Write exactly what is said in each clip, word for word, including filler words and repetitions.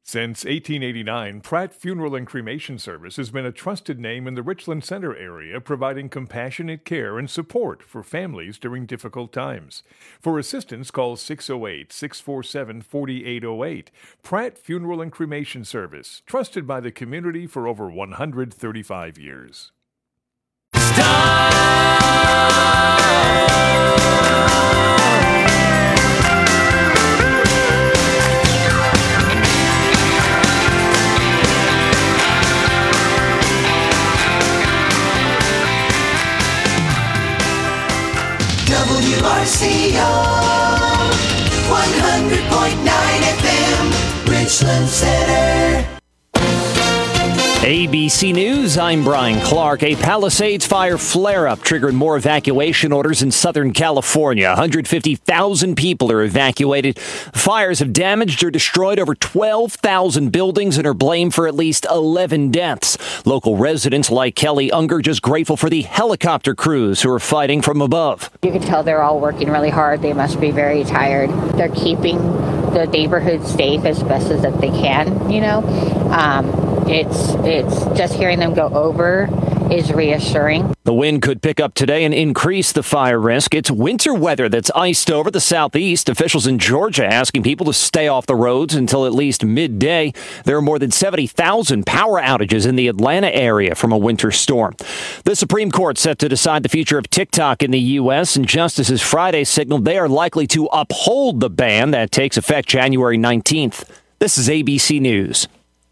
Since eighteen eighty-nine, Pratt Funeral and Cremation Service has been a trusted name in the Richland Center area, providing compassionate care and support for families during difficult times. For assistance, call six oh eight, six four seven, four eight oh eight. Pratt Funeral and Cremation Service, trusted by the community for over one hundred thirty-five years. W R C O, one hundred point nine F M, Richland Center. A B C News, I'm Brian Clark. A Palisades fire flare-up triggered more evacuation orders in Southern California. one hundred fifty thousand people are evacuated. Fires have damaged or destroyed over twelve thousand buildings and are blamed for at least eleven deaths. Local residents like Kelly Unger just grateful for the helicopter crews who are fighting from above. You can tell they're all working really hard. They must be very tired. They're keeping the neighborhood safe as best as that they can, you know. Um, it's it's just hearing them go over is reassuring. The wind could pick up today and increase the fire risk. It's winter weather that's iced over the southeast. Officials in Georgia asking people to stay off the roads until at least midday. There are more than seventy thousand power outages in the Atlanta area from a winter storm. The Supreme Court set to decide the future of TikTok in the U S, and justices Friday signaled they are likely to uphold the ban that takes effect January nineteenth. This is A B C News.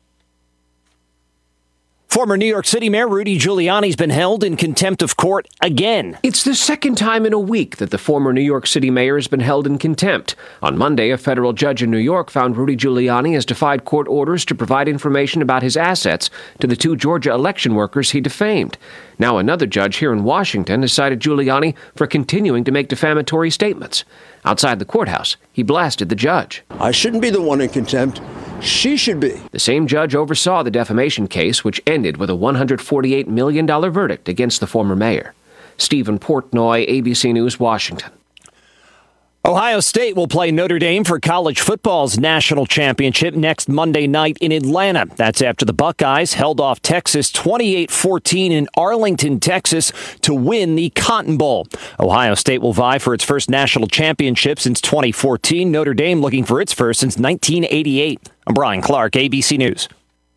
Former New York City Mayor Rudy Giuliani's been held in contempt of court again. It's the second time in a week that the former New York City mayor has been held in contempt. On Monday, a federal judge in New York found Rudy Giuliani has defied court orders to provide information about his assets to the two Georgia election workers he defamed. Now another judge here in Washington has cited Giuliani for continuing to make defamatory statements. Outside the courthouse, he blasted the judge. I shouldn't be the one in contempt. She should be. The same judge oversaw the defamation case, which ended with a one hundred forty-eight million dollars verdict against the former mayor. Stephen Portnoy, A B C News, Washington. Ohio State will play Notre Dame for college football's national championship next Monday night in Atlanta. That's after the Buckeyes held off Texas twenty-eight fourteen in Arlington, Texas to win the Cotton Bowl. Ohio State will vie for its first national championship since twenty fourteen. Notre Dame looking for its first since nineteen eighty-eight. I'm Brian Clark, A B C News.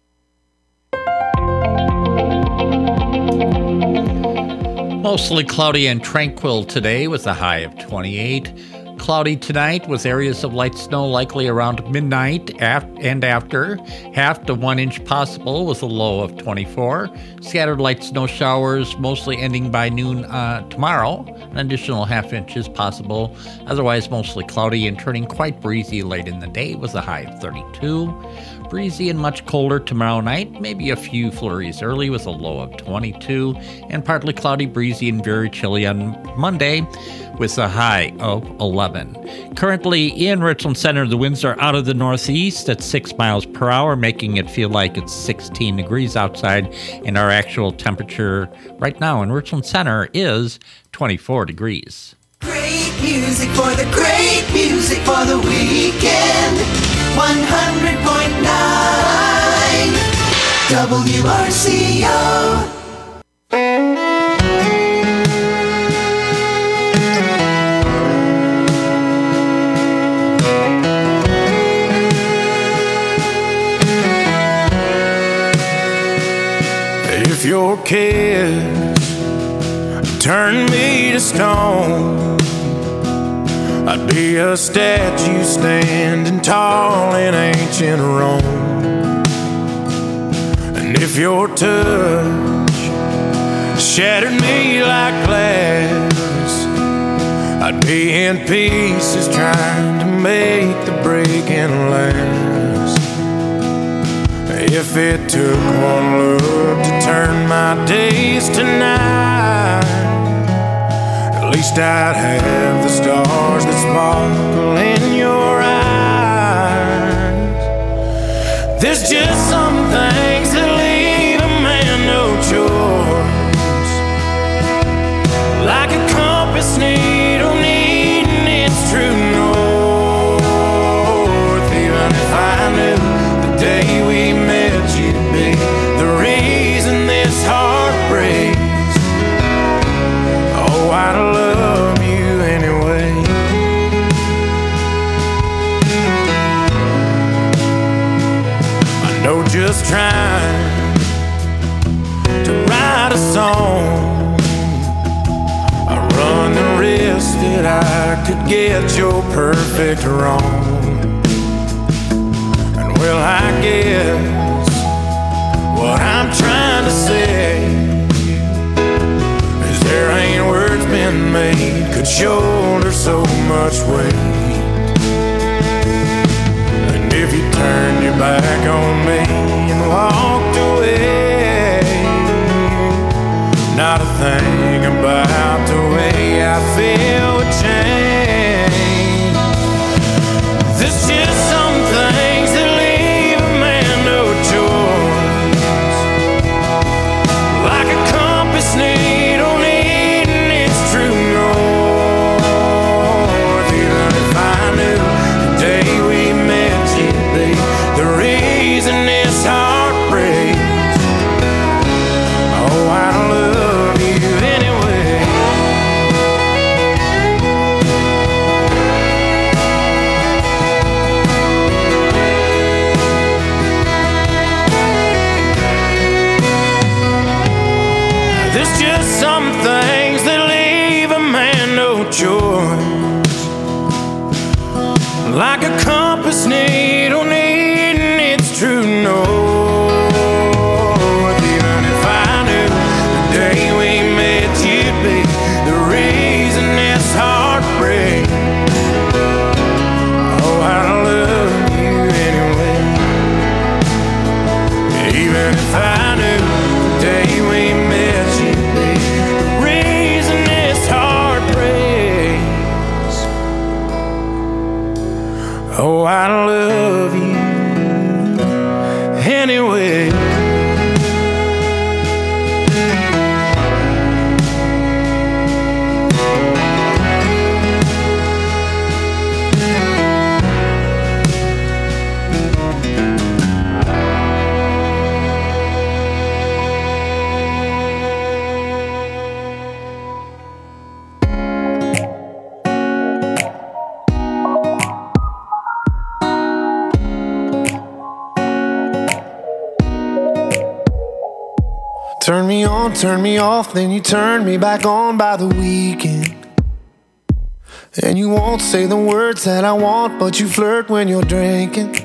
Mostly cloudy and tranquil today with a high of twenty-eight. Cloudy tonight with areas of light snow likely around midnight and after. Half to one inch possible with a low of twenty-four. Scattered light snow showers mostly ending by noon uh, tomorrow. An additional half inch is possible. Otherwise mostly cloudy and turning quite breezy late in the day with a high of thirty-two. Breezy and much colder tomorrow night, maybe a few flurries early with a low of twenty-two, and partly cloudy, breezy, and very chilly on Monday with a high of eleven. Currently in Richland Center, the winds are out of the northeast at six miles per hour, making it feel like it's sixteen degrees outside, and our actual temperature right now in Richland Center is twenty-four degrees. Great music for the great music for the weekend. one hundred point nine W R C O. If your kids turn me to stone, I'd be a statue standing tall in ancient Rome. And if your touch shattered me like glass, I'd be in pieces trying to make the breaking last. If it took one look to turn my days to night, at least I'd have the stars that sparkle in your eyes. There's just some things that leave a man no choice, like a compass needle needing its true north. Even if I knew the day know just trying to write a song, I run the risk that I could get your perfect wrong. And well, I guess what I'm trying to say is there ain't words been made could shoulder so much weight. And if you turned your back on me and walked away, not a thing about the way I feel would change. There's just some things that leave a man no choice, like a compass needle needing its true north. Even if I knew the day we met you'd be the reason this heart breaks, oh, I love you anyway. There's just some things that leave a man no choice, like a compass needle needing its true north. Even if I knew the day we met you'd be the reason this heart breaks, oh, I love you anyway. Even if I knew the day we met you'd be the reason this heart breaks, oh, I love you anyway. Turn me on, turn me off, then you turn me back on by the weekend. And you won't say the words that I want, but you flirt when you're drinking.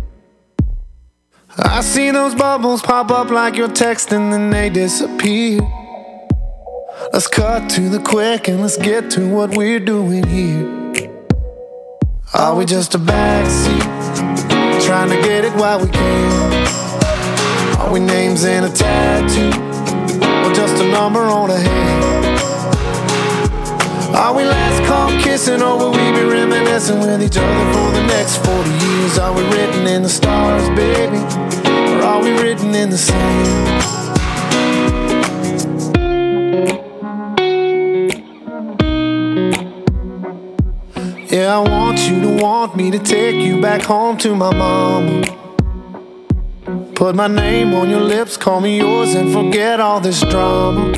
I see those bubbles pop up like you're texting, then they disappear. Let's cut to the quick and let's get to what we're doing here. Are we just a backseat, trying to get it while we can? Are we names in a tattoo, or just a number on a hand? Are we last call kissing, or will we be reminiscing with each other for the next forty years? Are we written in the stars, baby, or are we written in the sand? Yeah, I want you to want me to take you back home to my mama. Put my name on your lips, call me yours, and forget all this drama.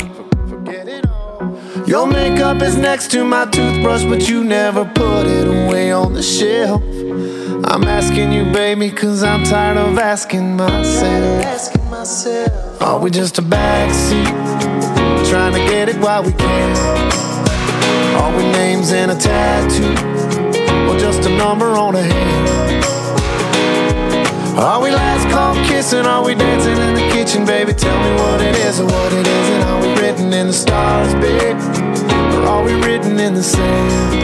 Your makeup is next to my toothbrush, but you never put it away on the shelf. I'm asking you, baby, cause I'm tired of asking myself. Are we just a backseat, trying to get it while we can? Are we names in a tattoo, or just a number on a hand? Are we last call kissing? Are we dancing in the kitchen, baby? Tell me what it is or what it isn't. Are we written in the stars, babe, or are we written in the sand?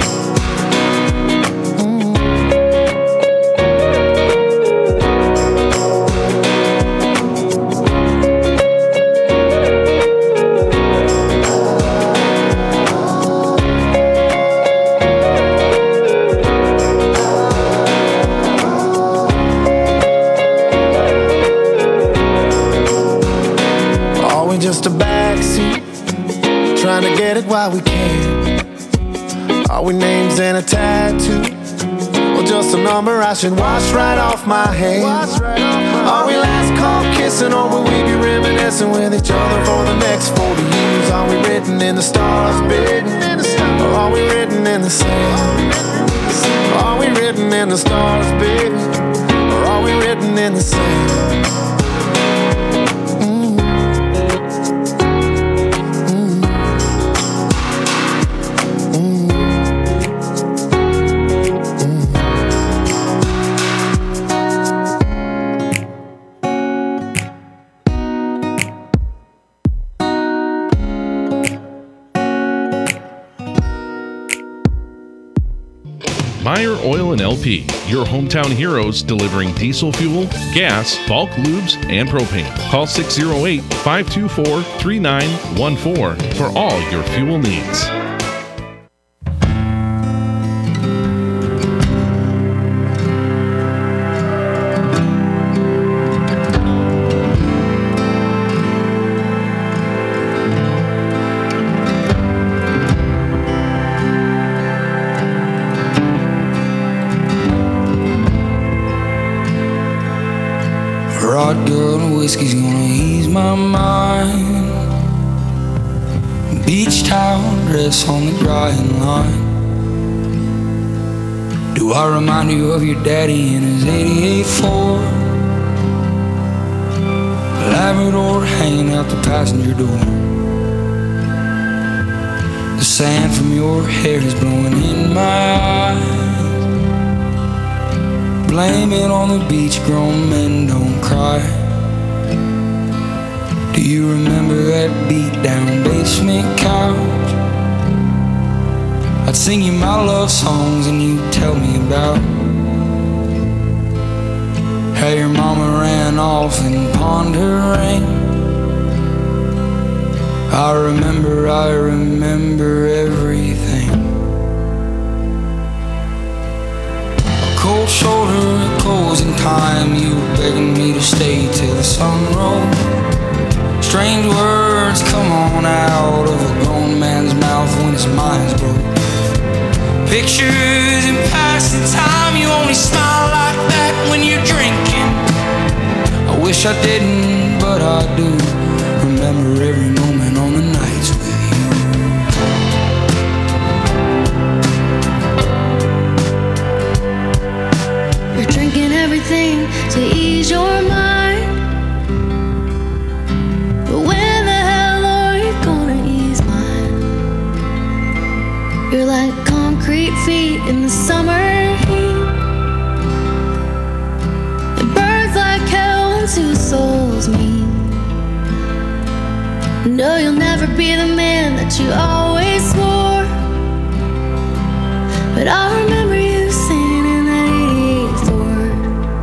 Just a backseat, trying to get it while we can. Are we names in a tattoo, or just a number I should wash right off my hands? Are we last call kissing, or will we be reminiscing with each other for the next forty years? Are we written in the stars, baby, or are we written in the sand? Are we written in the stars, baby, or are we written in the sand? Tire, Oil, and L P, your hometown heroes delivering diesel fuel, gas, bulk lubes, and propane. Call six oh eight, five two four, three nine one four for all your fuel needs. Whiskey's gonna ease my mind. Beach towel dress on the drying line. Do I remind you of your daddy in his eighty-eight Ford? Labrador hanging out the passenger door. The sand from your hair is blowing in my eyes. Blame it on the beach, grown men don't cry. Do you remember that beat-down basement couch? I'd sing you my love songs and you'd tell me about how your mama ran off and pawned her ring. I remember, I remember everything. A cold shoulder, a closing time. You were begging me to stay till the sun rose. Strange words come on out of a grown man's mouth when his mind's broke. Pictures in passing time, you only smile like that when you're drinking. I wish I didn't, but I do remember every moment on the nights with you. You're drinking everything to ease your mind. You're like concrete feet in the summer heat. It burns like hell when two souls meet. No, you'll never be the man that you always swore. But I remember you singing in that eighty-eight Ford.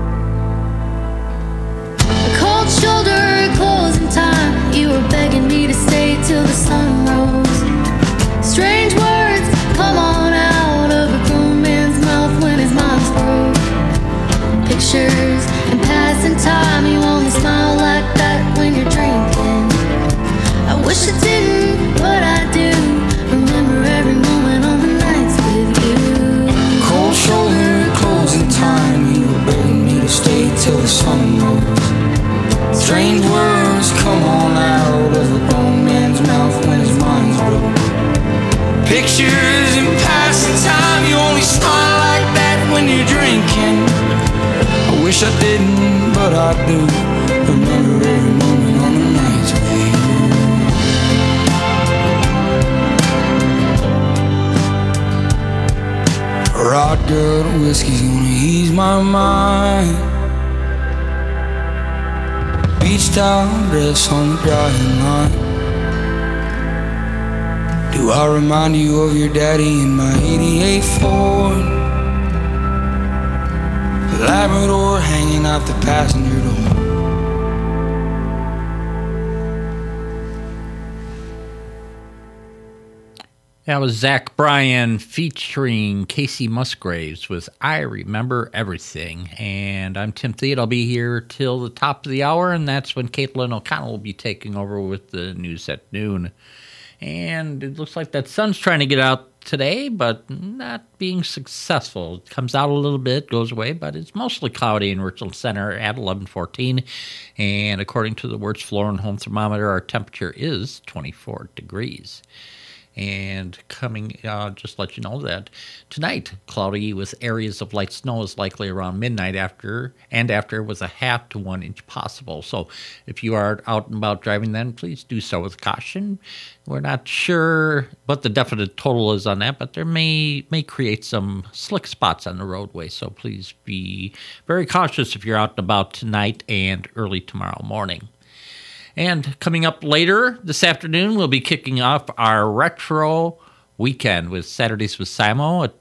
A cold shoulder, closing time. You were begging me to stay till the sun rose. Strange words come on out of a grown man's mouth when his mind's broke. Pictures in passing time, you only smile like that when you're drinking. I wish I didn't, but I do remember every moment on the nights with you. Cold shoulder, closing time. You were begging me to stay till the sun rose. Strange words come on out of a grown man's mouth when his mind's broke. Pictures in passing time, you only smile like that when you're drinking. I wish I didn't, but I do remember every moment on the nights with you. Rod good whiskey's gonna ease my mind. Beach towel dress on the drying line. Do I remind you of your daddy in my eighty-eight Ford? Labrador hanging out the passenger door. That was Zach Bryan featuring Casey Musgraves with I Remember Everything. And I'm Tim Thede. I'll be here till the top of the hour, and that's when Caitlin O'Connell will be taking over with the news at noon. And it looks like that sun's trying to get out today, but not being successful. It comes out a little bit, goes away, but it's mostly cloudy in Richland Center at eleven fourteen. And according to the Wertz Floor and Home Thermometer, our temperature is twenty-four degrees. And coming, uh, just let you know that tonight, cloudy with areas of light snow is likely around midnight after and after with a half to one inch possible. So if you are out and about driving then, please do so with caution. We're not sure what the definite total is on that, but there may may create some slick spots on the roadway. So please be very cautious if you're out and about tonight and early tomorrow morning. And coming up later this afternoon, we'll be kicking off our retro weekend with Saturdays with Simo at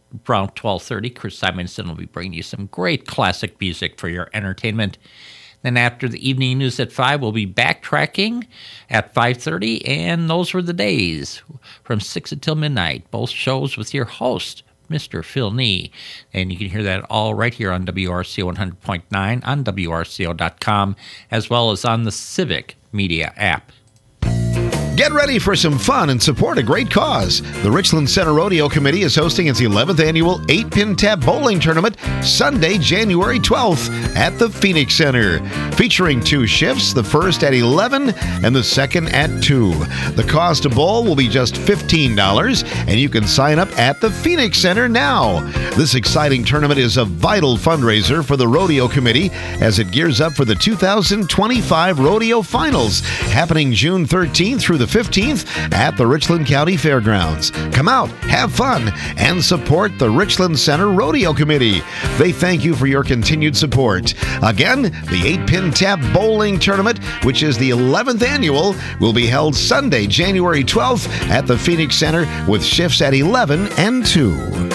around twelve thirty, Chris Simonson will be bringing you some great classic music for your entertainment. Then after the evening news at five, we'll be backtracking at five thirty, and those were the days from six until midnight, both shows with your host, Mister Phil Nee. And you can hear that all right here on W R C O one hundred point nine, on W R C O dot com, as well as on the Civic Media app. Get ready for some fun and support a great cause. The Richland Center Rodeo Committee is hosting its eleventh annual eight-pin Tab Bowling Tournament Sunday, January twelfth at the Phoenix Center. Featuring two shifts, the first at eleven and the second at two. The cost to bowl will be just fifteen dollars, and you can sign up at the Phoenix Center now. This exciting tournament is a vital fundraiser for the Rodeo Committee as it gears up for the two thousand twenty-five Rodeo Finals, happening June thirteenth through the fifteenth at the Richland County Fairgrounds. Come out, have fun, and support the Richland Center Rodeo Committee. They thank you for your continued support. Again, the eight-pin Tab Bowling Tournament, which is the eleventh annual, will be held Sunday, January twelfth at the Phoenix Center with shifts at eleven and two.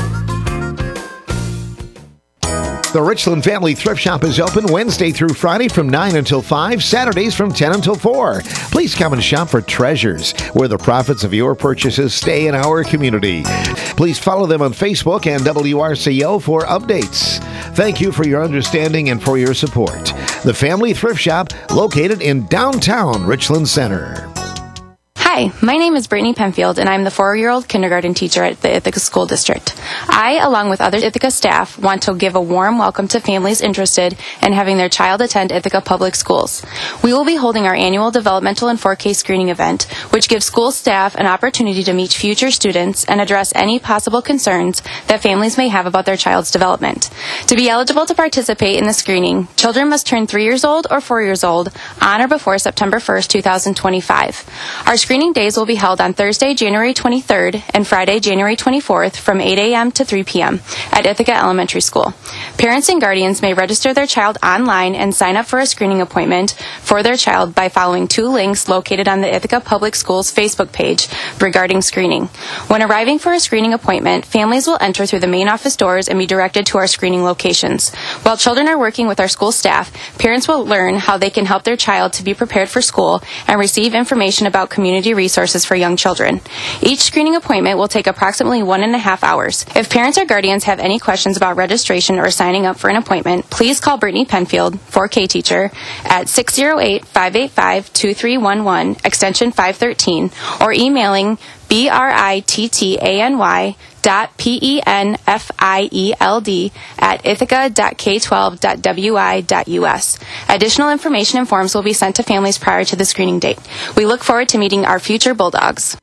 The Richland Family Thrift Shop is open Wednesday through Friday from nine until five, Saturdays from ten until four. Please come and shop for treasures, where the profits of your purchases stay in our community. Please follow them on Facebook and W R C O for updates. Thank you for your understanding and for your support. The Family Thrift Shop, located in downtown Richland Center. Hi, my name is Brittany Penfield, and I'm the four-year-old kindergarten teacher at the Ithaca School District. I, along with other Ithaca staff, want to give a warm welcome to families interested in having their child attend Ithaca Public Schools. We will be holding our annual developmental and four K screening event, which gives school staff an opportunity to meet future students and address any possible concerns that families may have about their child's development. To be eligible to participate in the screening, children must turn three years old or four years old on or before September first, two thousand twenty-five. Our screening days will be held on Thursday, January twenty-third and Friday, January twenty-fourth from eight a.m. to three p.m. at Ithaca Elementary School. Parents and guardians may register their child online and sign up for a screening appointment for their child by following two links located on the Ithaca Public Schools Facebook page regarding screening. When arriving for a screening appointment, families will enter through the main office doors and be directed to our screening locations. While children are working with our school staff, parents will learn how they can help their child to be prepared for school and receive information about community resources for young children. Each screening appointment will take approximately one and a half hours. If parents or guardians have any questions about registration or signing up for an appointment, please call Brittany Penfield, four K teacher, at six oh eight, five eight five, two three one one, extension five thirteen, or emailing B R I T T A N Y dot P E N F I E L D at ithaca dot K twelve dot W I dot U S. Additional information and forms will be sent to families prior to the screening date. We look forward to meeting our future Bulldogs.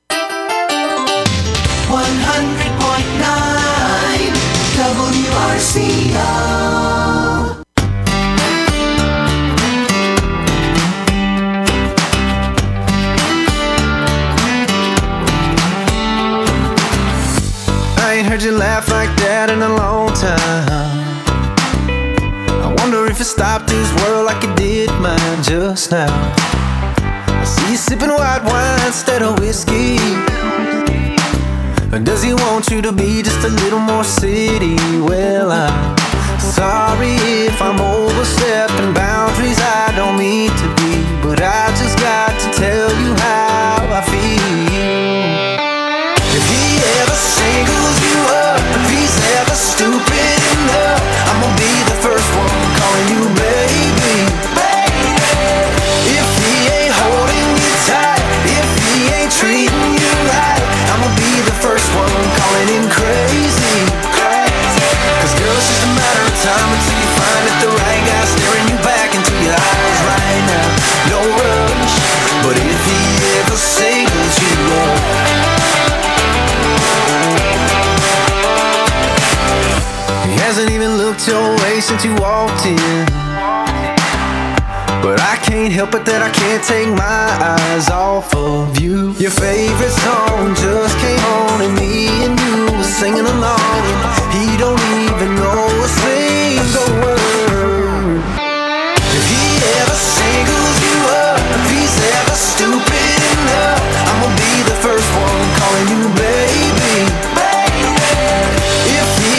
one hundred point nine W R C O. I ain't heard you laugh like that in a long time. I wonder if it stopped this world like it did mine just now. I see you sipping white wine instead of whiskey. Or does he want you to be just a little more city? Well, I'm sorry if I'm overstepping boundaries I don't mean to be, but I just got to tell you how I feel. If he ever singles you up, if he's ever stupid enough, I'm gonna be the first one calling you baby. If he ain't holding you tight, if he ain't treating you right, I'm gonna be the first one calling him crazy. Cause girl, it's just a matter of time until you find that the right guy staring you back into your eyes right now. No rush, but if he ever singles you up, he hasn't even looked your way since you walked in. But I can't help it that I can't take my eyes off of you. Your favorite song just came on and me and you were singing along. He don't even know a single word. If he ever singles you up, if he's ever stupid enough, I'm gonna be the first one calling you baby. If he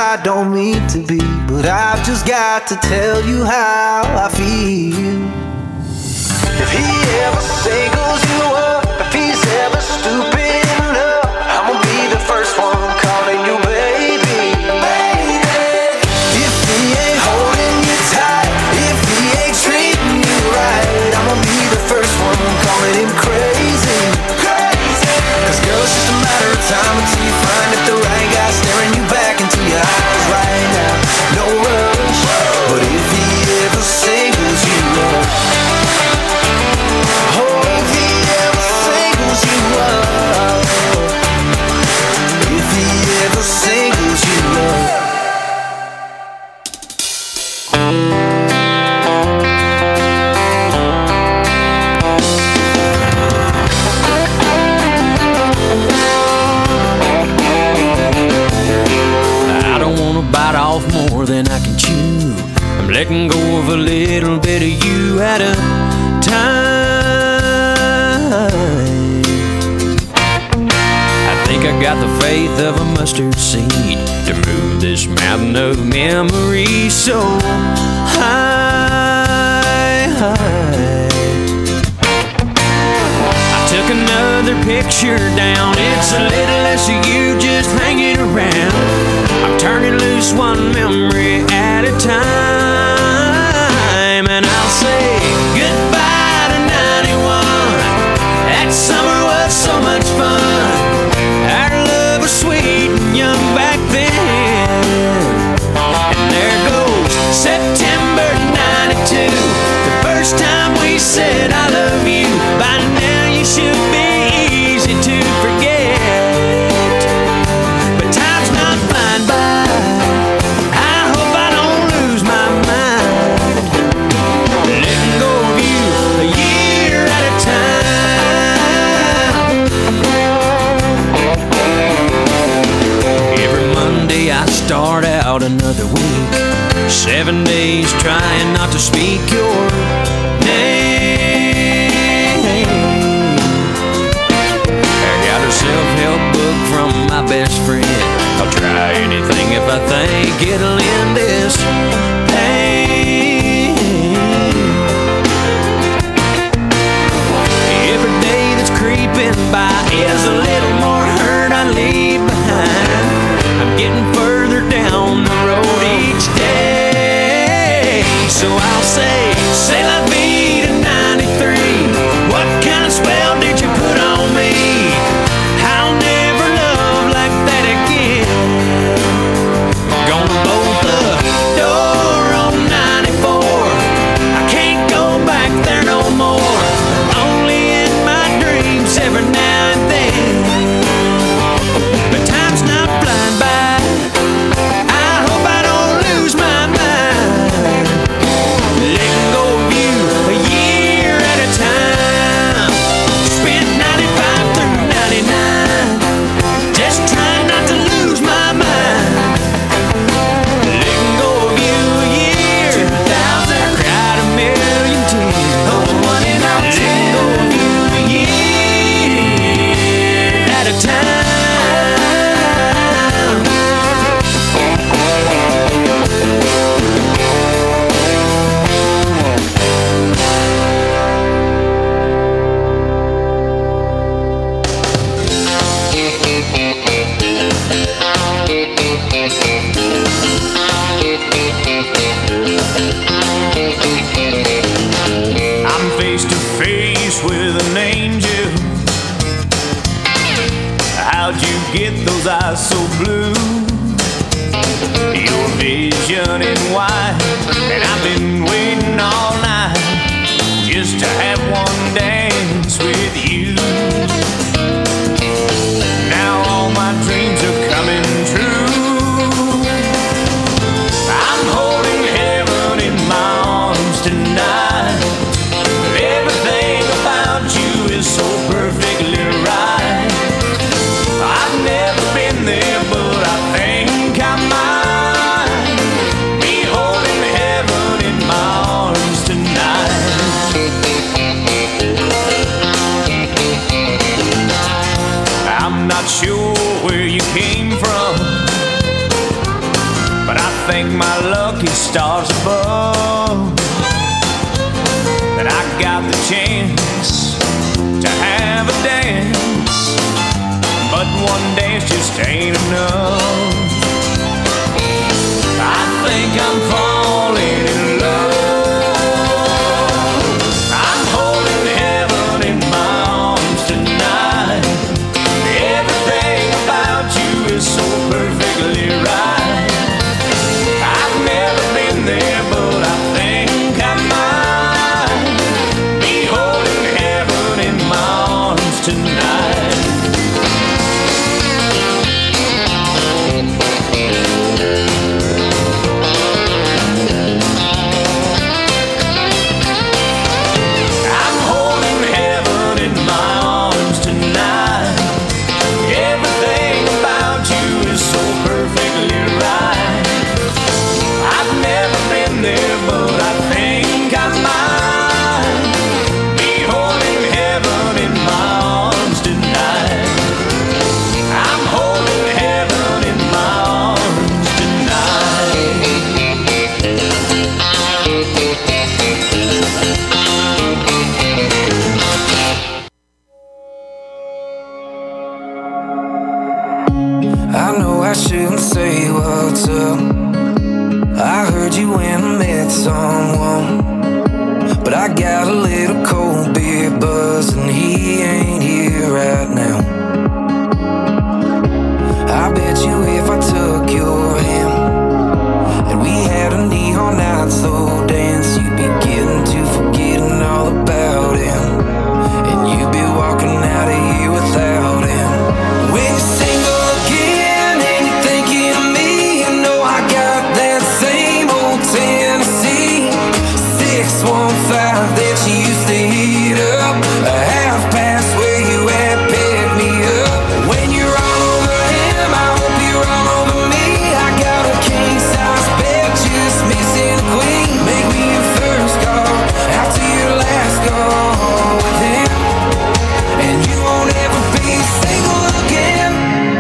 I don't mean to be, but I've just got to tell you how I feel. If he ever singles you up, if he's ever stupid enough, I'ma be the first one calling you baby. Baby. If he ain't holding you tight, if he ain't treating you right, I'ma be the first one calling him crazy. Crazy. Cause girl, it's just a matter of time until you find that the right guy staring you back into your eyes right now. No rush, but if he ever singles you up, oh, if he ever singles you up, if he ever singles you up. I don't wanna bite off more than I can chew. I'm letting go of a little bit of you at a time. I think I got the faith of a mustard seed to move this mountain of memories so high, high. I took another picture down. It's a little less of you just hanging around. I'm turning loose one memory at a time, and I'll say goodbye to ninety-one. That summer was so much fun. Our love was sweet and young back then. And there goes September ninety-two, the first time we said I love you. By now you should be easy to forget, but time's not flying by. I hope I don't lose my mind, letting go of you a year at a time. Every Monday I start out another week, seven days trying not to speak your name. I got a self-help book from my best friend. I'll try anything if I think it'll end this pain. Every day that's creeping by is a little more hurt I leave behind. I'm getting further down the road each day, so I'll say, say la vie to ninety-three. What kind of spell did you put on me? I'll never love like that again. Gonna bolt the door on ninety-four. I can't go back there no more. Only in my dreams every now and then. But time's not flying by. I hope I don't lose my mind, letting go of you a year at a time. Spent ninety-five through ninety-nine, just trying not to lose my mind, letting go of you a year. two thousand, I cried a million tears. Oh, one in our ten. Letting go of you a year at a time. I'm face to face with an angel. How'd you get those eyes so blue? Your vision in white, and I've been waiting all night just to have one dance with you. Now all my dreams are coming true. I'm holding heaven in my arms tonight. Everything about you is so perfectly right. I've never been there, but I think I might be holding heaven in my arms tonight. I'm not sure where you came from. chance to have a dance, but one dance just ain't enough. I think I'm falling in love. I'm holding heaven in my arms tonight. Everything about you is so perfectly right. I've never been there, but I think I might be holding heaven in my arms tonight. I'm holding heaven in my arms tonight. Everything about you is so perfectly right. I've never been there, but I think I might be holding heaven in my arms tonight. I'm holding heaven in my arms tonight. I know I shouldn't say what's up. I heard you when I met someone, but I got a little cold beer buzz and he ain't here right now. I bet you if I took your hand and we had a neon night slow dance, you'd be getting to forgetting all about him, and you'd be walking out of here without him. When you're single again and you're thinking of me, you know I got that same old Tennessee six one five that you used to heat up, a half past where you at, pick me up. When you're all over him, I hope you're all over me. I got a king size bed, just missing a queen. Make me your first call after your last call with him, and you won't ever be single again.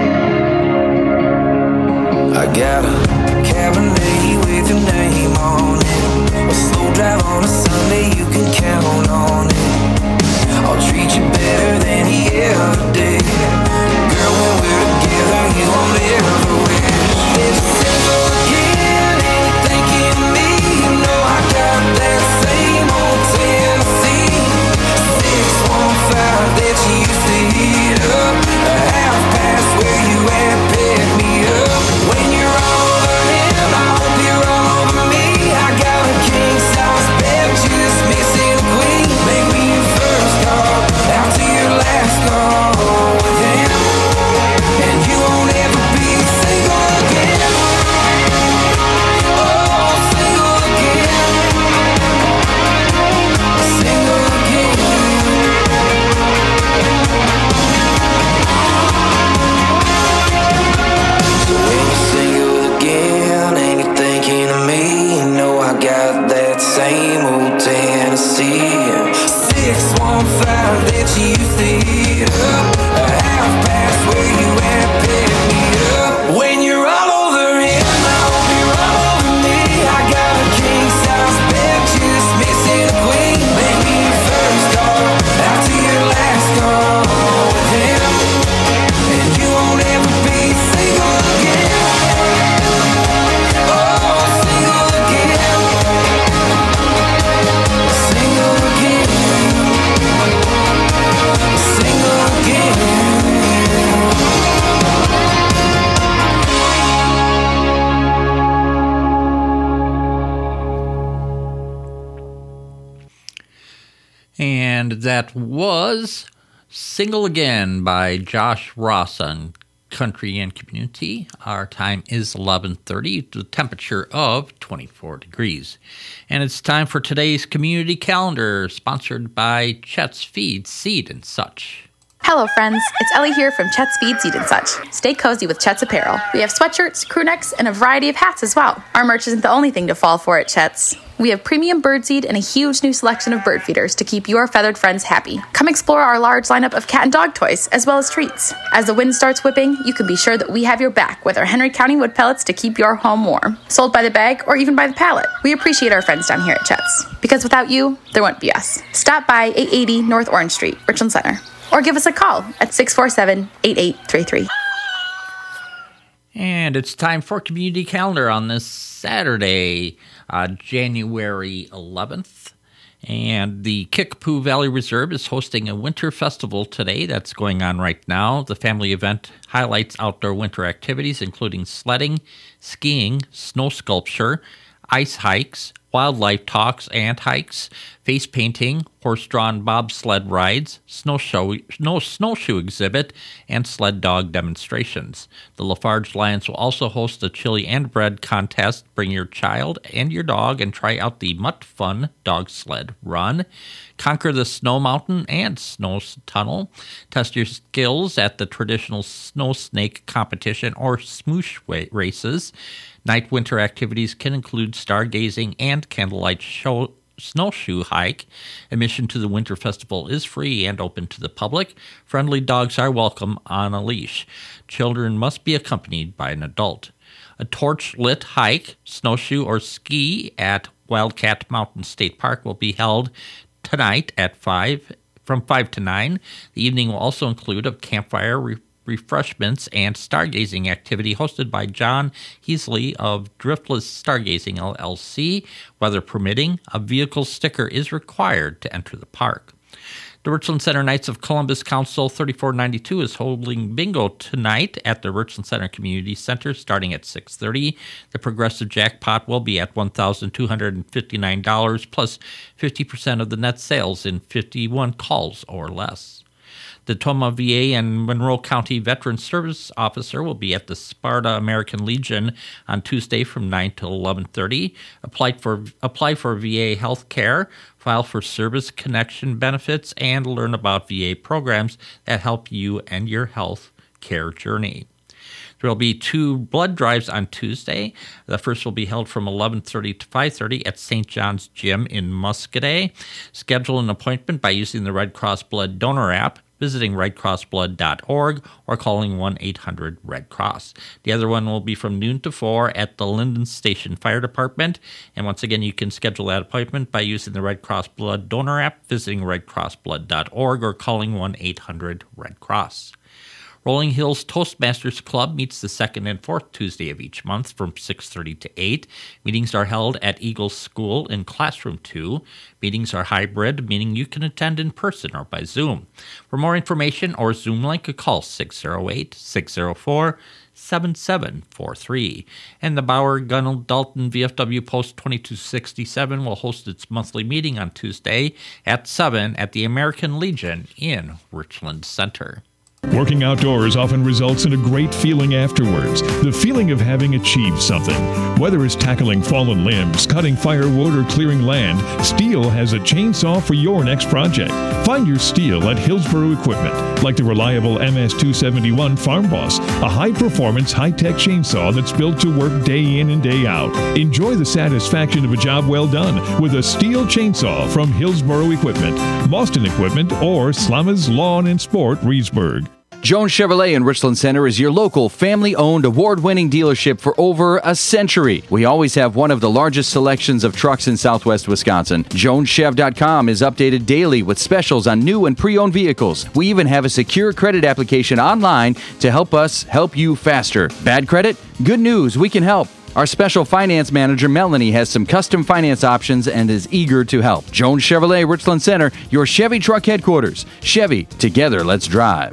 I got a Cabernet with your name on it, a slow drive on a Sunday, you can count on it. I'll treat you better than he ever did. Girl, when we're together, you won't ever wish. If you're single again and you're thinking of me, you know I got that same old Tennessee six one five that you used to heat up, a half past where you at, pick me up. When you're all over him, I hope you're all over me. I got a king size bed, just missing a queen. Make me your first call after your last call with him, and you won't ever be single again. Oh, single again, single again. So when you're single again and you're thinking of me, you know I got that same old Tennessee six one five that you used to heat up, a half past where you at, pick me up. When you're all over him, I hope you're all over me. I got a king size bed, just missing a queen. Make me your first call after your last call with him, and you won't ever be single again. Oh, single again, single again, single again. And that was Single Again by Josh Ross on Country and Community. Our time is eleven thirty, the temperature of twenty-four degrees. And it's time for today's community calendar, sponsored by Chet's Feed, Seed, and such. Hello friends, it's Ellie here from Chet's Feed Seed and Such. Stay cozy with Chet's apparel. We have sweatshirts, crew necks, and a variety of hats as well. Our merch isn't the only thing to fall for at Chet's. We have premium birdseed and a huge new selection of bird feeders to keep your feathered friends happy. Come explore our large lineup of cat and dog toys, as well as treats. As the wind starts whipping, you can be sure that we have your back with our Henry County wood pellets to keep your home warm. Sold by the bag or even by the pallet. We appreciate our friends down here at Chet's, because without you, there wouldn't be us. Stop by eight eighty North Orange Street, Richland Center. Or give us a call at six four seven, eight eight three three. And it's time for Community Calendar on this Saturday, uh, January eleventh. And the Kickapoo Valley Reserve is hosting a winter festival today that's going on right now. The family event highlights outdoor winter activities, including sledding, skiing, snow sculpture, ice hikes, wildlife talks and hikes, face painting, horse-drawn bobsled rides, snowshoe, snow, snowshoe exhibit, and sled dog demonstrations. The Lafarge Lions will also host a chili and bread contest. Bring your child and your dog and try out the Mutt Fun dog sled run. Conquer the snow mountain and snow tunnel. Test your skills at the traditional snow snake competition or smoosh races. Night winter activities can include stargazing and candlelight show, snowshoe hike. Admission to the Winter Festival is free and open to the public. Friendly dogs are welcome on a leash. Children must be accompanied by an adult. A torch-lit hike, snowshoe, or ski at Wildcat Mountain State Park will be held tonight at five, from five to nine. The evening will also include a campfire re- refreshments and stargazing activity hosted by John Heasley of Driftless Stargazing L L C. Weather permitting, a vehicle sticker is required to enter the park. The Richland Center Knights of Columbus Council thirty-four ninety-two is holding bingo tonight at the Richland Center Community Center starting at six thirty. The progressive jackpot will be at one thousand two hundred fifty-nine dollars plus fifty percent of the net sales in fifty-one calls or less. The Tomah V A and Monroe County Veteran Service Officer will be at the Sparta American Legion on Tuesday from nine to eleven thirty. Apply for, apply for V A health care, file for service connection benefits, and learn about V A programs that help you and your health care journey. There will be two blood drives on Tuesday. The first will be held from eleven thirty to five thirty at Saint John's Gym in Muscadet. Schedule an appointment by using the Red Cross Blood Donor app, visiting red cross blood dot org, or calling one eight hundred red cross. The other one will be from noon to four at the Linden Station Fire Department. And once again, you can schedule that appointment by using the Red Cross Blood Donor app, visiting red cross blood dot org, or calling one eight hundred red cross. Rolling Hills Toastmasters Club meets the second and fourth Tuesday of each month from six thirty to eight. Meetings are held at Eagles School in Classroom two. Meetings are hybrid, meaning you can attend in person or by Zoom. For more information or Zoom link, call six oh eight, six oh four, seven seven four three. And the Bauer Gunnell Dalton V F W Post twenty-two sixty-seven will host its monthly meeting on Tuesday at seven at the American Legion in Richland Center. Working outdoors often results in a great feeling afterwards, the feeling of having achieved something. Whether it's tackling fallen limbs, cutting firewood, or clearing land, Stihl has a chainsaw for your next project. Find your Stihl at Hillsboro Equipment, like the reliable M S two seventy-one Farm Boss, a high-performance, high-tech chainsaw that's built to work day in and day out. Enjoy the satisfaction of a job well done with a Stihl chainsaw from Hillsboro Equipment, Boston Equipment, or Slammers Lawn and Sport, Reedsburg. Jones Chevrolet in Richland Center is your local family-owned, award-winning dealership for over a century. We always have one of the largest selections of trucks in southwest Wisconsin. Jones Chev dot com is updated daily with specials on new and pre-owned vehicles. We even have a secure credit application online to help us help you faster. Bad credit? Good news, we can help. Our special finance manager, Melanie, has some custom finance options and is eager to help. Jones Chevrolet, Richland Center, your Chevy truck headquarters. Chevy, together, let's drive.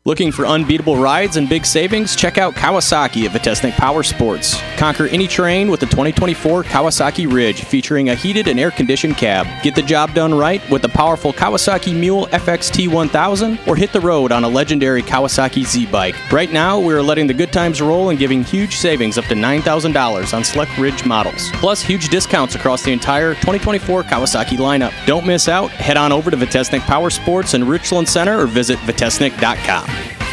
Looking for unbeatable rides and big savings? Check out Kawasaki at Vitesnik Power Sports. Conquer any terrain with the twenty twenty-four Kawasaki Ridge, featuring a heated and air-conditioned cab. Get the job done right with the powerful Kawasaki Mule F X T one thousand, or hit the road on a legendary Kawasaki Z-Bike. Right now, we are letting the good times roll and giving huge savings up to nine thousand dollars on select Ridge models. Plus, huge discounts across the entire twenty twenty-four Kawasaki lineup. Don't miss out. Head on over to Vitesnik Power Sports in Richland Center or visit vitesnik dot com.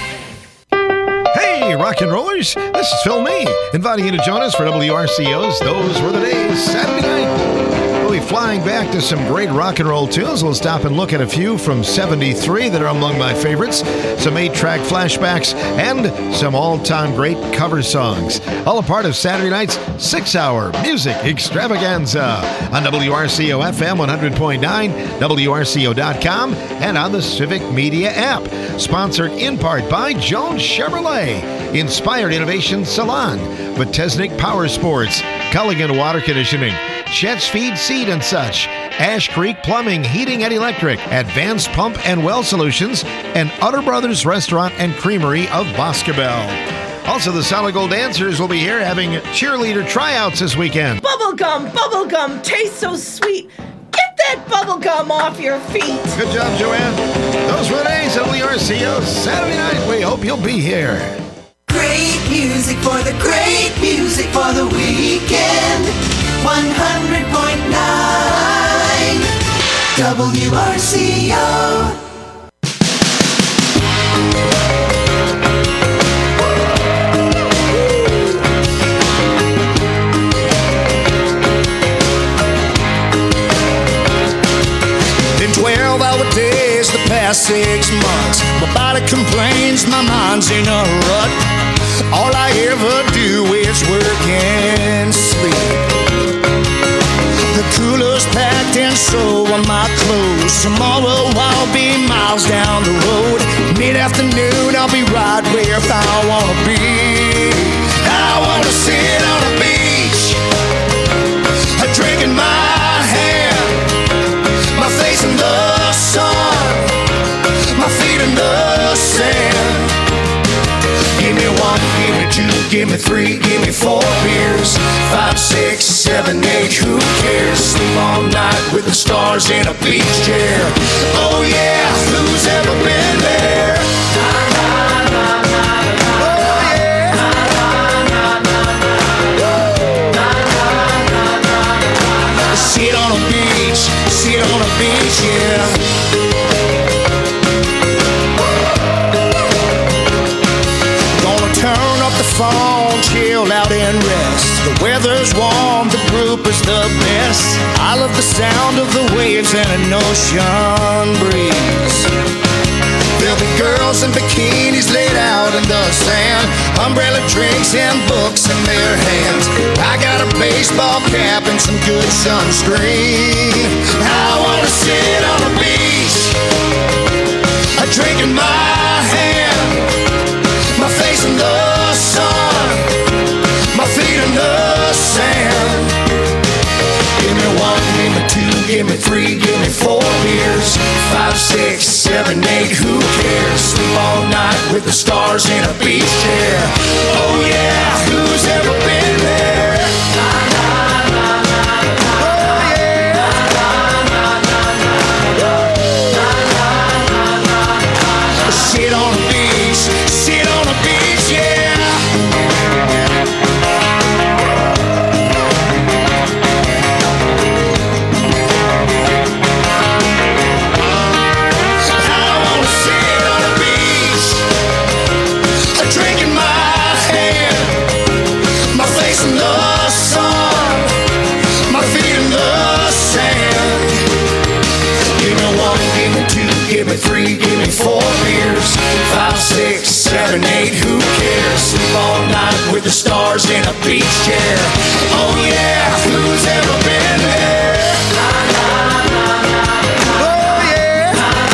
Hey, rock and rollers, this is Phil Nee, inviting you to join us for W R C O's Those Were the Days, Saturday night. We'll be flying back to some great rock and roll tunes. We'll stop and look at a few from seventy-three that are among my favorites, some eight-track flashbacks, and some all-time great cover songs. All a part of Saturday night's six-hour music extravaganza on W R C O F M one hundred point nine, W R C O dot com, and on the Civic Media app. Sponsored in part by Jones Chevrolet, Inspired Innovation Salon, Vitesnik Power Sports, Culligan Water Conditioning, Chet's Feed Seed and Such, Ash Creek Plumbing, Heating and Electric, Advanced Pump and Well Solutions, and Utter Brothers Restaurant and Creamery of Boscobel. Also, the Solid Gold Dancers will be here having cheerleader tryouts this weekend. Bubblegum, bubblegum, tastes so sweet. Get that bubblegum off your feet. Good job, Joanne. Those were the days at W R C O Saturday night. We hope you'll be here. Great music for the great music for the weekend. one hundred point nine W R C O. twelve-hour days the past six months. My body complains, my mind's in a rut. All I ever do is work and sleep. The cooler's packed and so are my clothes. Tomorrow I'll be miles down the road. Mid-afternoon I'll be right where I wanna be. I wanna sit on a beach, drinking my hand, my face in the sun, my feet in the sand. Give me one, give me two, give me three, give me four beers. Five, six, seven, eight, who cares? Sleep all night with the stars in a beach chair. Oh yeah, who's ever been there? Sit on a beach, sit on a beach, yeah. Gonna turn up the phone, chill out and rest. The weather's warm, the group is the best. I love the sound of the waves and an ocean breeze. There'll be girls in bikinis laid out in the sand, umbrella drinks and books in their hands. I got a baseball cap and some good sunscreen. I wanna sit on a beach, a drink in my hand, my face in the sun, my feet in the sand. Give me one, give me two, give me three, give me four beers. Five, six, seven, eight, who cares? Sleep all night with the stars in a beach chair. Oh yeah, who's ever been there? Oh yeah. Sit on a beach, sit on a beach, yeah. Give me three, give me four beers. Five, six, seven, eight, who cares? Sleep all night with the stars in a beach chair. Oh yeah, who's ever been there? Oh yeah.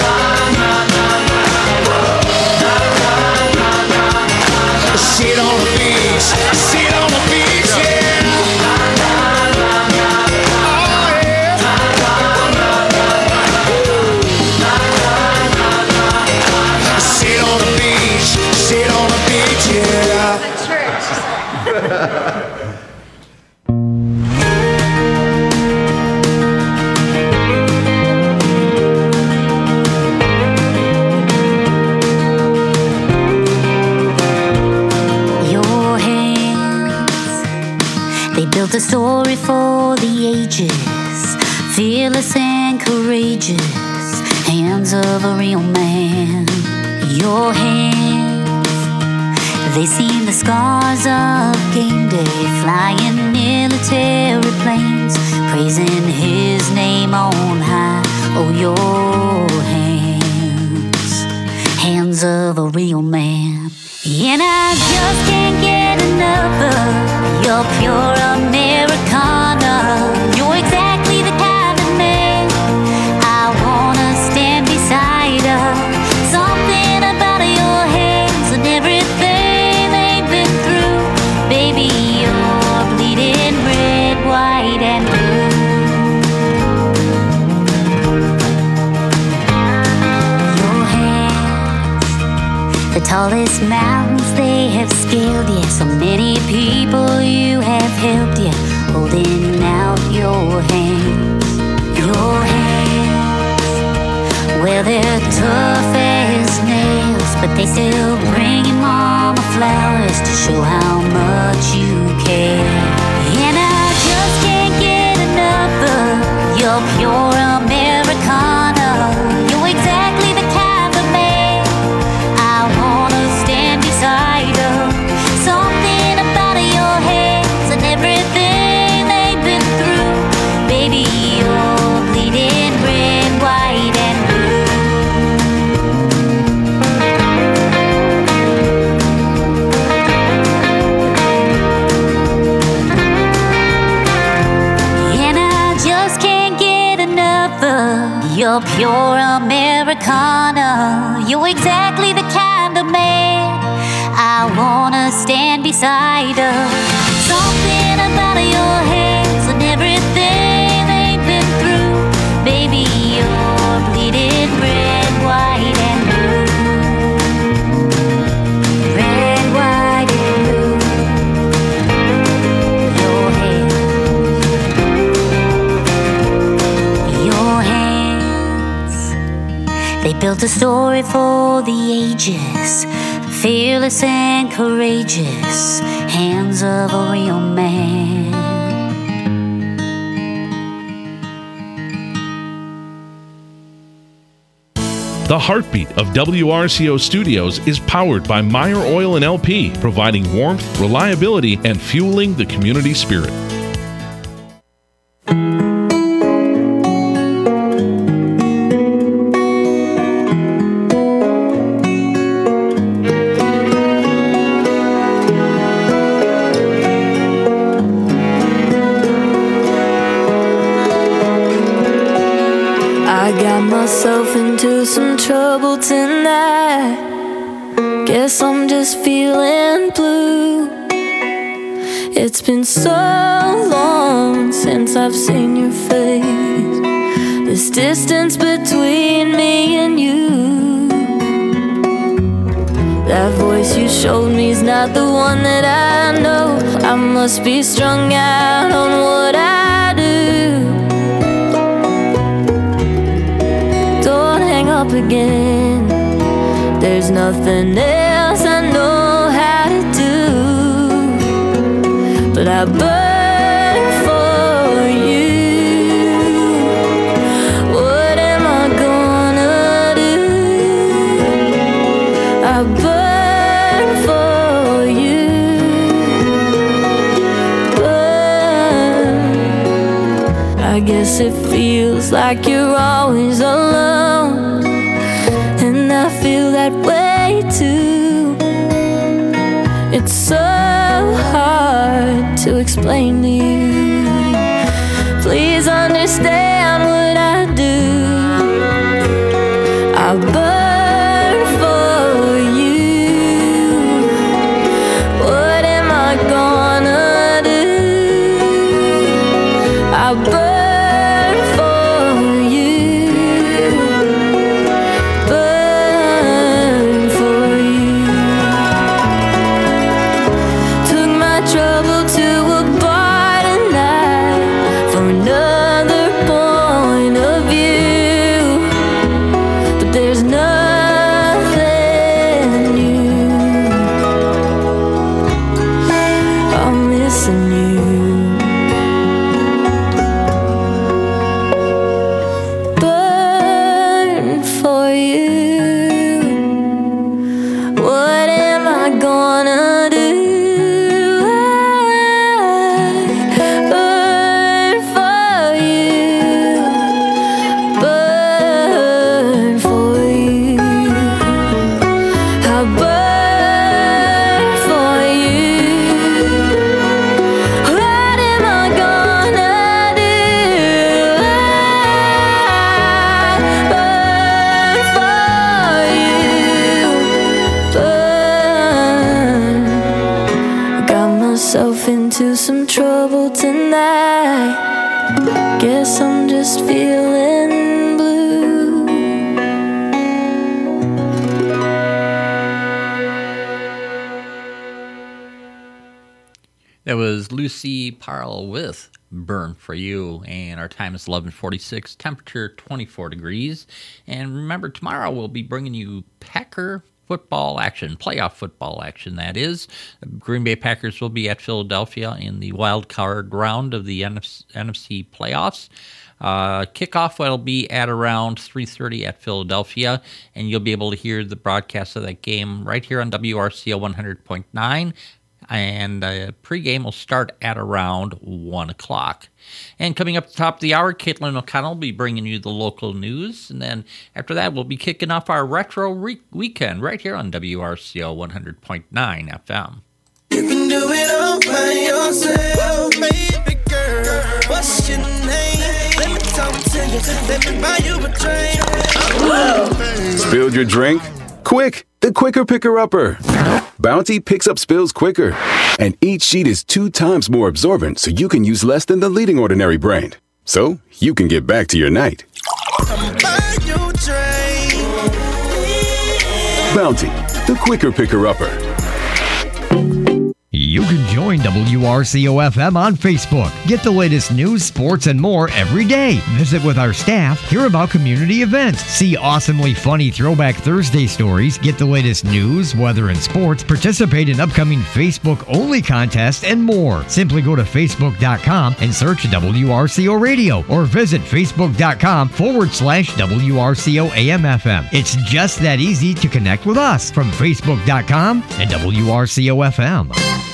Sit on the beach, sit on the beach, yeah. Sit on the beach. a story for the ages, fearless and courageous, hands of a real man. Your hands, they seen the scars of game day, flying military planes, praising his name on high. Oh, your hands, hands of a real man. And I just can't get enough of your pure Americana. You're exactly the kind of man I wanna stand beside her. Something about your hands and everything they've been through. Baby, you're bleeding red, white, and blue. Your hands, the tallest mountains they have scaled, yeah. So many people you have helped, yeah. Holding out your hands, your hands. Well, they're tough as nails, but they still bring your mama flowers to show how much you care. And I just can't get enough of your pure Americana. You're exactly the kind of man I wanna stand beside her. Something about your hands and everything they've been through. Baby, you're bleeding red, white, and blue. And I just can't get enough of your pure Americana. You're exactly the kind of man I wanna stand beside her. Something about your hands and everything they've been through. Baby, you're bleeding red, white, and blue. Red, white, and blue. Your hands, your hands, they built a story for the ages, fearless and courageous, hands of a real man. The heartbeat of W R C O Studios is powered by Meyer Oil and L P, providing warmth, reliability, and fueling the community spirit. I got myself into some trouble tonight. Guess I'm just feeling blue. It's been so long since I've seen your face. This distance between me and you. That voice you showed me's not the one that I know. I must be strung out on what I do. Don't hang up again. There's nothing else I know how to do. But I burn for you. What am I gonna do? I burn for you. Burn. I guess it feels like you're always alone, and I feel that way too. It's so hard to explain to you. Please understand what I do. I burn for you. What am I gonna do? I burn for you. Burn for you. Took my trouble to a bar tonight for another point. into some trouble tonight. Guess I'm just feeling blue. That was Lucy Parle with Burn for You, and our time is eleven forty-six, temperature twenty-four degrees. And remember, tomorrow we'll be bringing you Packer football action, playoff football action, that is. The Green Bay Packers will be at Philadelphia in the wild card round of the N F C playoffs. Uh, kickoff will be at around three thirty at Philadelphia, and you'll be able to hear the broadcast of that game right here on W R C O one hundred point nine. And uh, pregame will start at around one o'clock. And coming up at the top of the hour, Caitlin O'Connell will be bringing you the local news. And then after that, we'll be kicking off our retro re- weekend right here on W R C O one hundred point nine F M. You can do it all by yourself, baby girl. What's your name? Let me talk to you. Let me buy you a drink. Spilled your drink? Quick, the Quicker Picker-Upper. Bounty picks up spills quicker, and each sheet is two times more absorbent, so you can use less than the leading ordinary brand. So you can get back to your night. Bounty, the Quicker Picker-Upper. You can join W R C O F M on Facebook. Get the latest news, sports, and more every day. Visit with our staff, hear about community events, see awesomely funny Throwback Thursday stories, get the latest news, weather, and sports, participate in upcoming Facebook-only contests, and more. Simply go to Facebook dot com and search W R C O Radio or visit Facebook dot com forward slash W R C O A M F M. It's just that easy to connect with us from Facebook dot com and W R C O F M.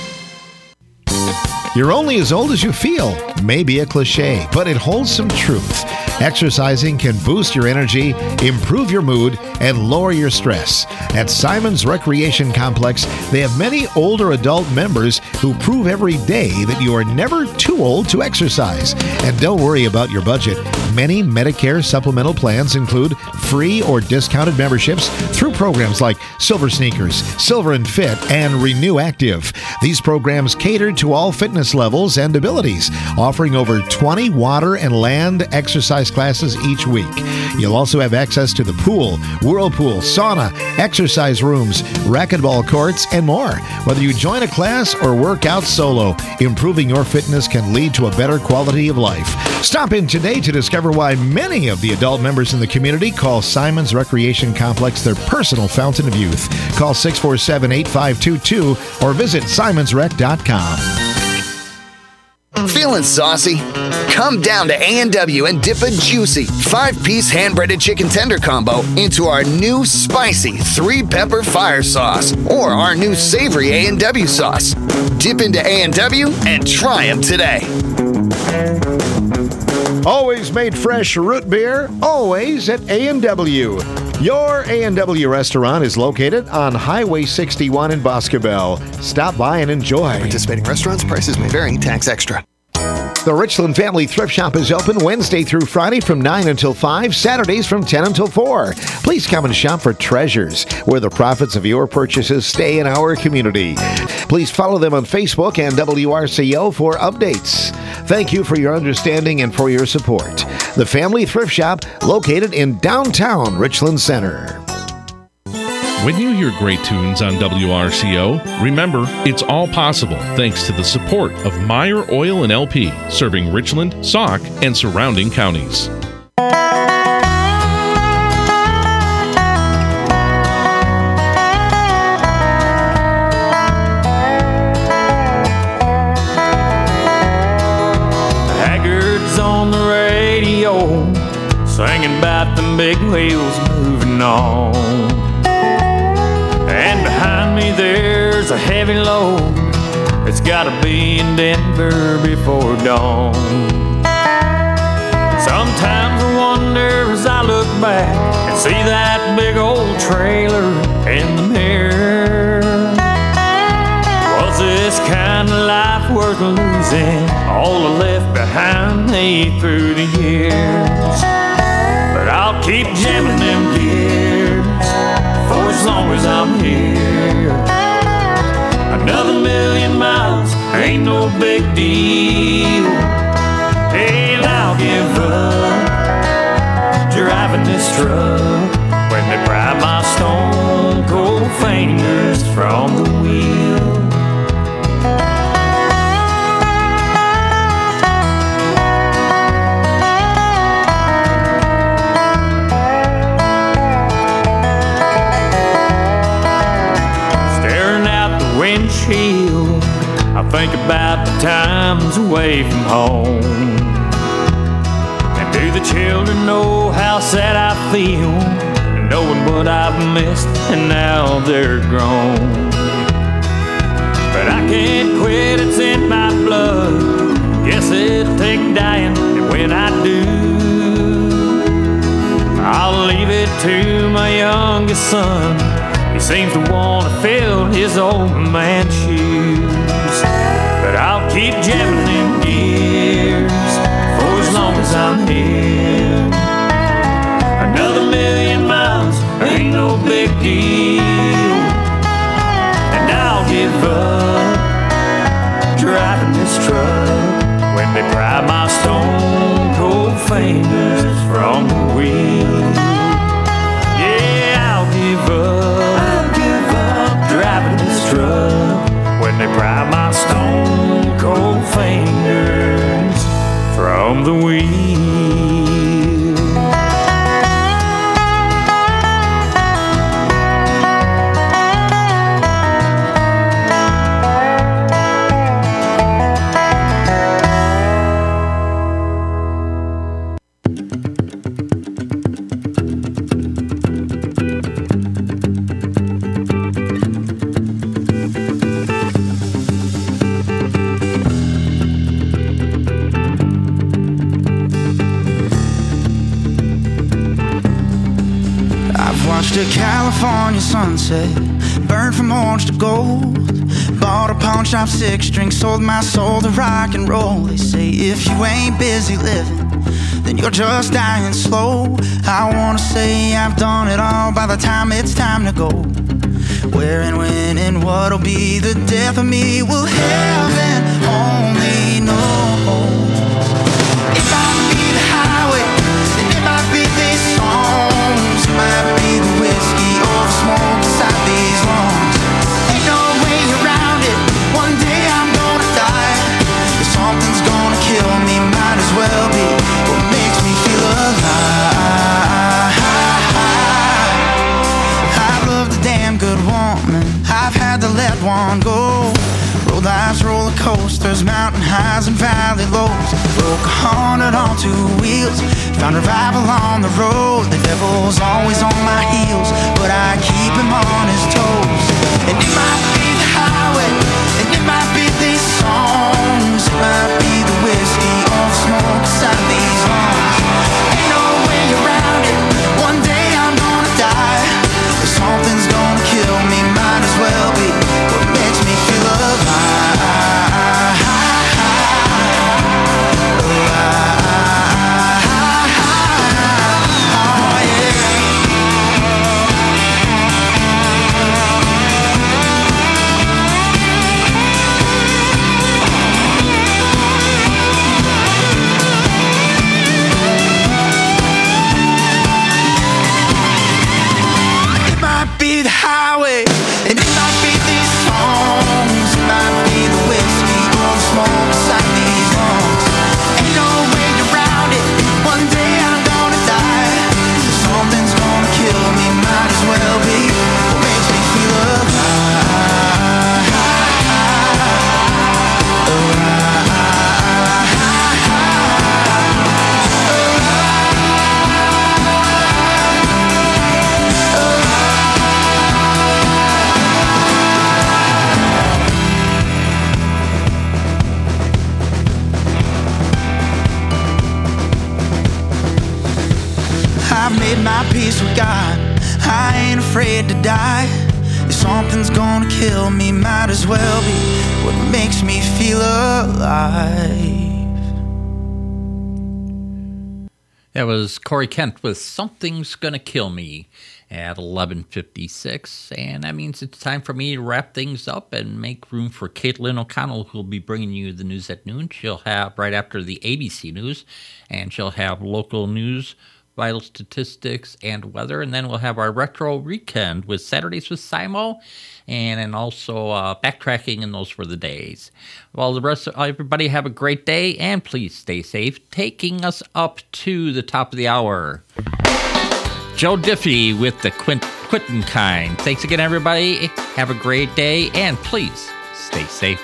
You're only as old as you feel. Maybe a cliche, but it holds some truth. Exercising can boost your energy, improve your mood, and lower your stress. At Simon's Recreation Complex, they have many older adult members who prove every day that you are never too old to exercise. And don't worry about your budget. Many Medicare supplemental plans include free or discounted memberships through programs like Silver Sneakers, Silver and Fit, and Renew Active. These programs cater to all fitness levels and abilities, offering over twenty water and land exercise classes each week. You'll also have access to the pool, whirlpool, sauna, exercise rooms, racquetball courts, and more. Whether you join a class or work out solo, improving your fitness can lead to a better quality of life. Stop in today to discover why many of the adult members in the community call Simon's Recreation Complex their personal fountain of youth. Call six four seven, eight five two two or visit simons rec dot com. Feeling saucy? Come down to A and W and dip a juicy five-piece hand-breaded chicken tender combo into our new spicy three-pepper fire sauce or our new savory A and W sauce. Dip into A and W and try them today. Always made fresh root beer, always at A and W. Your A and W restaurant is located on Highway sixty-one in Boscobel. Stop by and enjoy. Participating restaurants, prices may vary, tax extra. The Richland Family Thrift Shop is open Wednesday through Friday from nine until five, Saturdays from ten until four. Please come and shop for treasures, where the profits of your purchases stay in our community. Please follow them on Facebook and W R C O for updates. Thank you for your understanding and for your support. The Family Thrift Shop, located in downtown Richland Center. When you hear great tunes on W R C O, remember, it's all possible thanks to the support of Meyer Oil and L P, serving Richland, Sauk, and surrounding counties. Haggard's on the radio, singing about the big wheels moving on. And behind me there's a heavy load. It's gotta be in Denver before dawn. Sometimes I wonder as I look back and see that big old trailer in the mirror. Was this kind of life worth losing? All I left behind me through the years. But I'll keep jamming them gears for as long as I'm here. Another million miles ain't no big deal. Hell, I'll give up driving this truck when they pry my stone cold fingers from the wheel. Staring out the windshield, I think about the times away from home. And do the children know how sad I feel, knowing what I've missed and now they're grown? But I can't quit, it's in my blood. Guess it'll take dying, and when I do, I'll leave it to my youngest son. He seems to want to fill his old man's shoes. But I'll keep jamming in gears for as long as I'm here. Another million miles ain't no big deal. And I'll give up driving this truck when they pry my stone cold fingers from the wheel. Yeah, I'll give up, I'll give up driving this truck when they pry my stone cold fingers from the wheel. The California sunset, burned from orange to gold. Bought a pawn shop, six strings, sold my soul to rock and roll. They say if you ain't busy living, then you're just dying slow. I wanna say I've done it all by the time it's time to go. Where and when and what'll be the death of me will heaven only know. It might be the highway, and it might be these songs, it might be the whiskey or the smoke inside these lungs. Ain't no way around it, one day I'm gonna die. If something's gonna kill me, might as well be what makes me feel alive. I've loved a damn good woman, I've had to let one go. Rode life's roller coasters, mountain highs and valley lows. Broke a hundred on two wheels, found revival on the road. The devil's always on my heels, but I keep him on his toes. And it might be the highway, and it might be these songs, it might be the whiskey or the smoke inside these lungs. Ain't no way around it, one day I'm gonna die. If something's gonna kill me, might as well be what makes me feel alive. I've made my peace with God, I ain't afraid to die. If something's gonna kill me, might as well be what makes me feel alive. That was Corey Kent with Something's Gonna Kill Me at eleven fifty-six. And that means it's time for me to wrap things up and make room for Caitlin O'Connell, who will be bringing you the news at noon. She'll have right after the A B C News, and she'll have local news, vital statistics, and weather. And then we'll have our retro weekend with Saturdays with Simo, and then also uh, backtracking, and those for the days. Well, the rest of everybody have a great day, and please stay safe. Taking us up to the top of the hour, Joe Diffie with the Quint- Quittin' Kind. Thanks again, everybody. Have a great day, and please stay safe.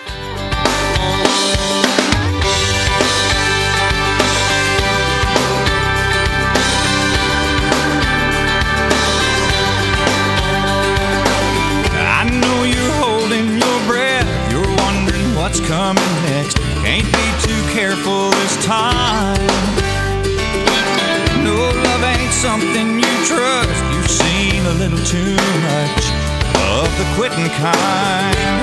What's coming next? Can't be too careful this time. No, love ain't something you trust. You've seen a little too much of the quitting kind.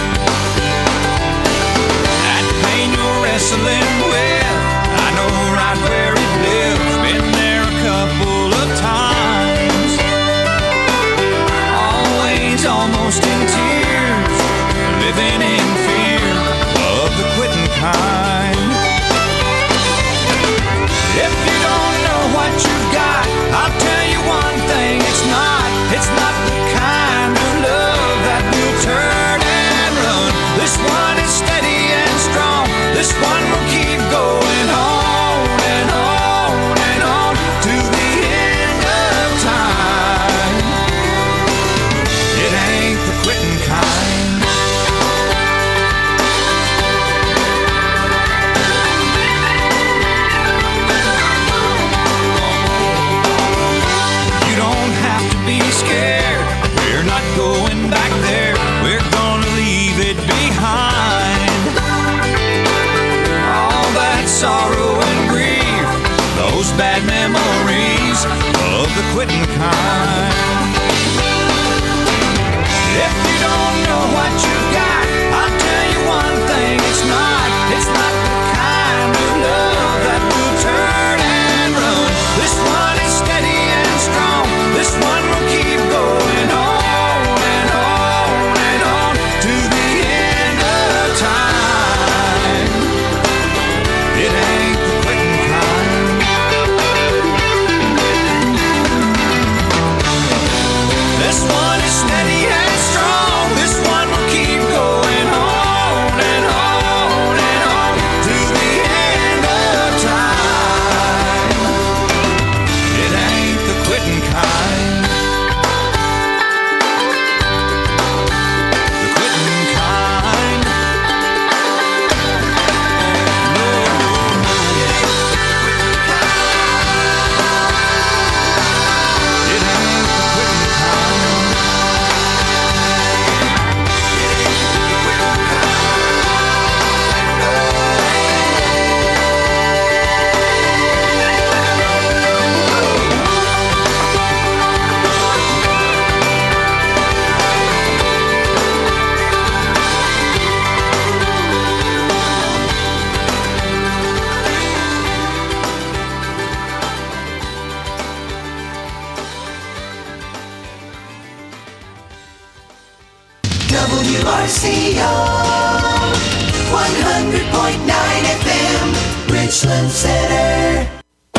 That pain you're wrestling with, I know right where it lives. Been there a couple of times. Always almost in tears, living in fear of the quitting kind. If you don't know what you've got, I'll tell you one thing, it's not, it's not the kind of love that will turn and run. This one is steady and strong, this one will keep going on and on and on to the end of time. It ain't the quitting kind. Scared, we're not going back there, we're gonna leave it behind. All that sorrow and grief, those bad memories of the quitting kind. If you don't know what you got, I'll tell you one thing, it's not, it's not the kind of love that will turn and run. This one is steady and strong, this one will keep going on and on and on to the end of time. It ain't the quitting kind. This one is steady and strong, this one will keep going on and on and on to the end of time. It ain't the quitting kind. W R C O one hundred point nine F M, Richland Center.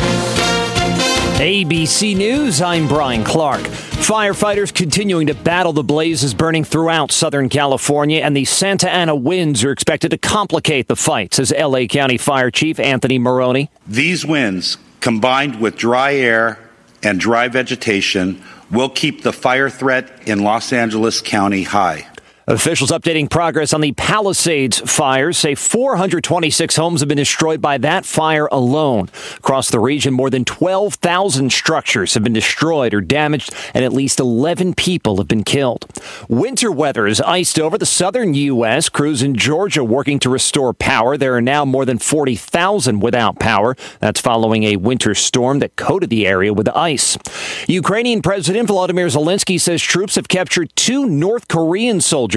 A B C News, I'm Brian Clark. Firefighters continuing to battle the blazes burning throughout Southern California, and the Santa Ana winds are expected to complicate the fight, says L A County Fire Chief Anthony Maroney. These winds, combined with dry air and dry vegetation, will keep the fire threat in Los Angeles County high. Officials updating progress on the Palisades fires say four hundred twenty-six homes have been destroyed by that fire alone. Across the region, more than twelve thousand structures have been destroyed or damaged, and at least eleven people have been killed. Winter weather has iced over the southern U S. Crews in Georgia working to restore power. There are now more than forty thousand without power. That's following a winter storm that coated the area with ice. Ukrainian President Volodymyr Zelensky says troops have captured two North Korean soldiers